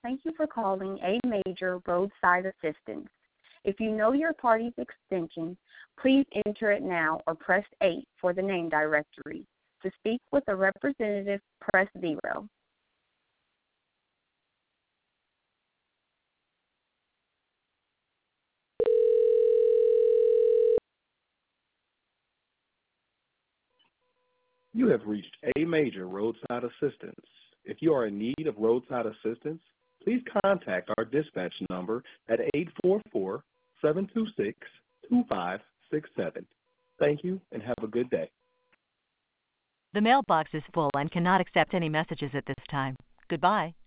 Thank you for calling A Major Roadside Assistance. If you know your party's extension, please enter it now or press 8 for the name directory. To speak with a representative, press 0. You have reached A Major Roadside Assistance. If you are in need of roadside assistance, please contact our dispatch number at 844-726-2567. Thank you and have a good day. The mailbox is full and cannot accept any messages at this time. Goodbye.